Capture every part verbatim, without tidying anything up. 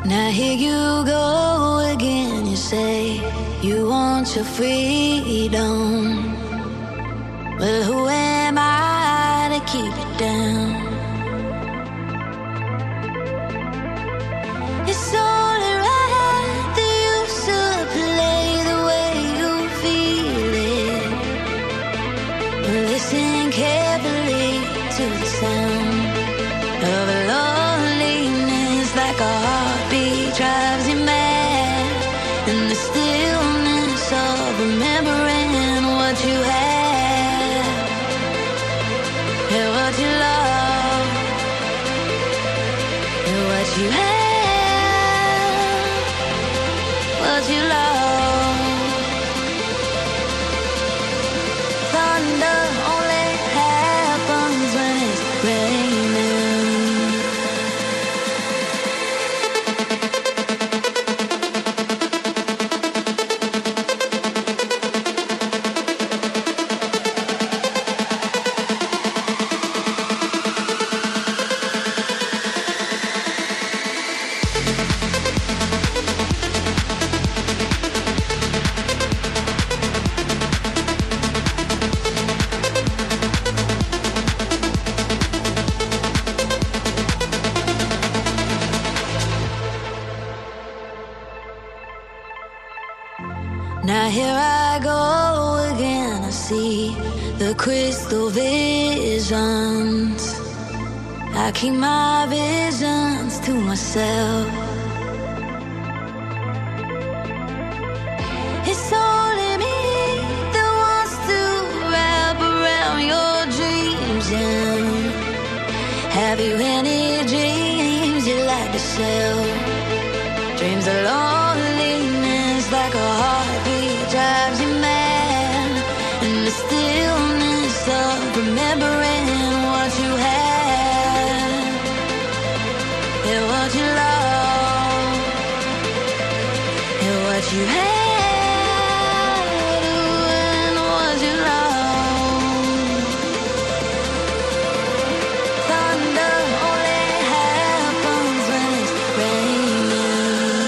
Now here you go again. You say you want your freedom. Well, who am I to keep it down? It's only right that you should play the way you feel it. Listen carefully to the sound of loneliness, like a heartbeat drives you mad, and the stillness of remembering what you had, and what you love, and what you had, what you love. Thunder only happens when it's raining. Now here I go again. I see the crystal visions. I keep my visions to myself. It's only me that wants to wrap around your dreams. And have you any dreams you like to sell? Dreams of loneliness, like a heartbeat drives you mad, and the stillness of remembering what you had, and what you love, and what you had, and what you love. Thunder only happens when it's raining.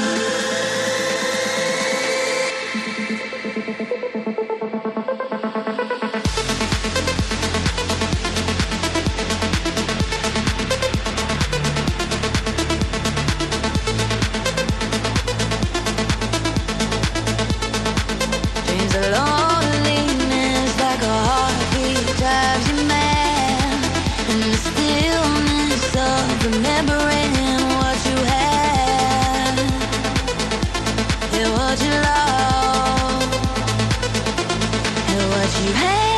Dreams of loneliness, like a heartbeat drives you mad, and the stillness of remembering what you had, and what you love, and what you had.